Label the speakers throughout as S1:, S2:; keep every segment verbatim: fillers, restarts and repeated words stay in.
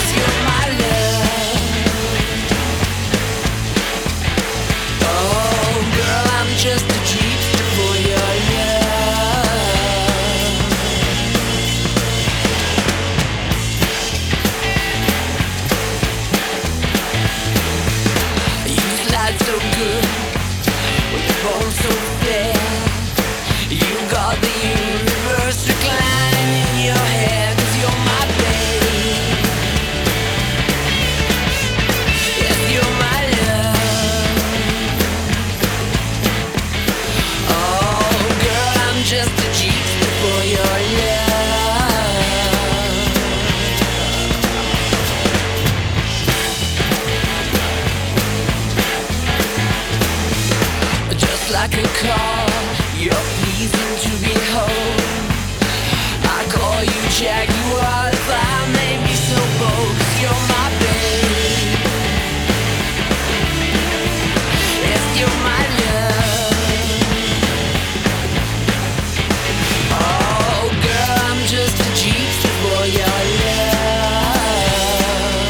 S1: you're my love. Oh, girl, I'm just a trickster for your love. You slide so good with the bone so fair. You got the universe reclining in your head, 'cause you're my babe. Yes, you're my love. Oh, girl, I'm just a trickster for your love. Just like a car, you're pleasing to behold. I call you Jaguar if I may be so bold, 'cause you're my babe. Yes, you're my love. Oh, girl, I'm just a trickster for your love.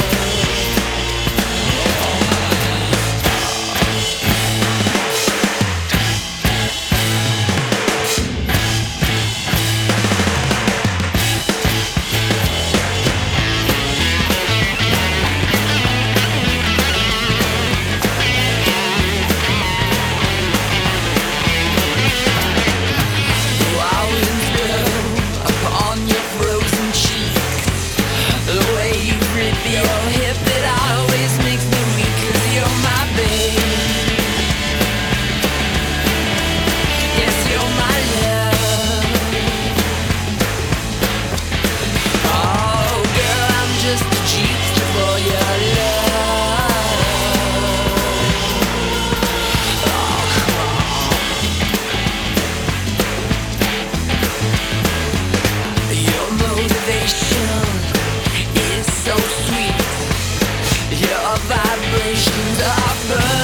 S1: Violins blow upon your frozen cheeks. The way you grip your hip, it always makes me weak, 'cause you're my babe. Yes, you're my love. Oh, girl, I'm just a trickster for your love. Oh, come on. Your motivation is so sweet. Your vibrations are burning.